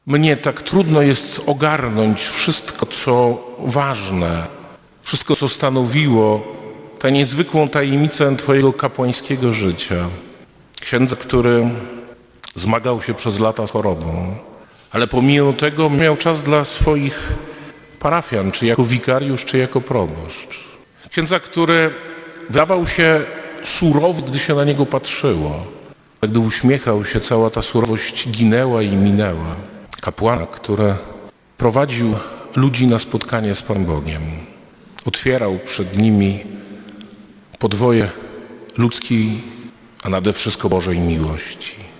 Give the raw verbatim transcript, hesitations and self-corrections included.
Mnie tak trudno jest ogarnąć wszystko, co ważne, wszystko, co stanowiło tę niezwykłą tajemnicę Twojego kapłańskiego życia. Księdza, który zmagał się przez lata z chorobą, ale pomimo tego miał czas dla swoich parafian, czy jako wikariusz, czy jako proboszcz. Księdza, który wydawał się surowy, gdy się na niego patrzyło. Gdy uśmiechał się, cała ta surowość ginęła i minęła. Kapłana, który prowadził ludzi na spotkanie z Panem Bogiem. Otwierał przed nimi podwoje ludzkiej, a nade wszystko Bożej miłości.